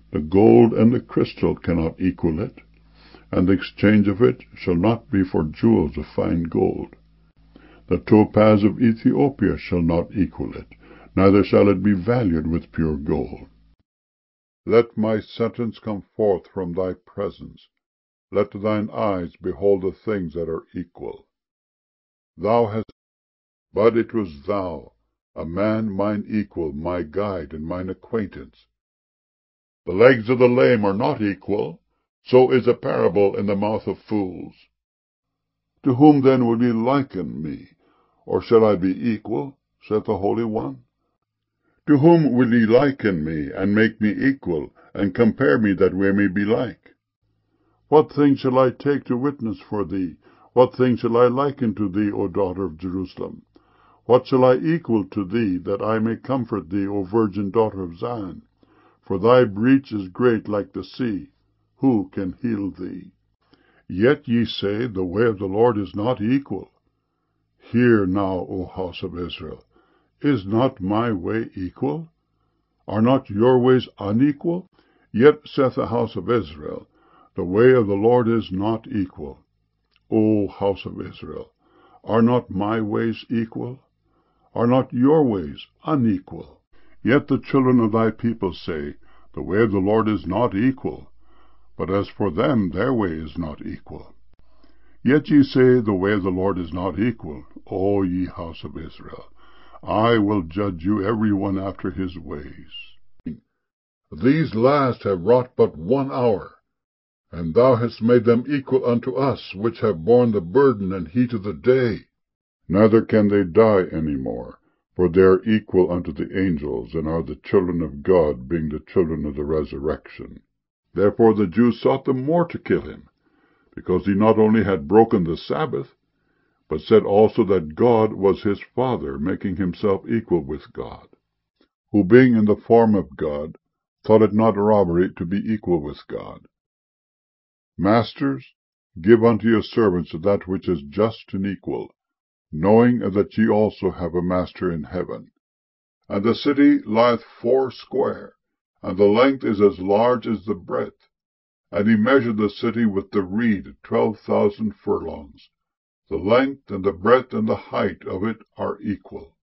The gold and the crystal cannot equal it, and the exchange of it shall not be for jewels of fine gold. The topaz of Ethiopia shall not equal it, neither shall it be valued with pure gold. Let my sentence come forth from thy presence. Let thine eyes behold the things that are equal. Thou hast, but it was thou, a man mine equal, my guide and mine acquaintance. The legs of the lame are not equal, so is a parable in the mouth of fools. To whom then will ye liken me, or shall I be equal, saith the Holy One? To whom will ye liken me, and make me equal, and compare me that we may be like? What thing shall I take to witness for thee? What thing shall I liken to thee, O daughter of Jerusalem? What shall I equal to thee, that I may comfort thee, O virgin daughter of Zion? For thy breach is great like the sea. Who can heal thee? Yet ye say, the way of the Lord is not equal. Hear now, O house of Israel. Is not my way equal? Are not your ways unequal? Yet saith the house of Israel, the way of the Lord is not equal. O house of Israel, are not my ways equal? Are not your ways unequal? Yet the children of thy people say, the way of the Lord is not equal. But as for them, their way is not equal. Yet ye say, the way of the Lord is not equal. O ye house of Israel, I will judge you every one after his ways. These last have wrought but 1 hour, and thou hast made them equal unto us, which have borne the burden and heat of the day. Neither can they die any more, for they are equal unto the angels, and are the children of God, being the children of the resurrection. Therefore the Jews sought the more to kill him, because he not only had broken the Sabbath, but said also that God was his Father, making himself equal with God, who being in the form of God, thought it not robbery to be equal with God. Masters, give unto your servants that which is just and equal, knowing that ye also have a master in heaven. And the city lieth 4 and the length is as large as the breadth. And he measured the city with the reed 12,000 furlongs. The length and the breadth and the height of it are equal.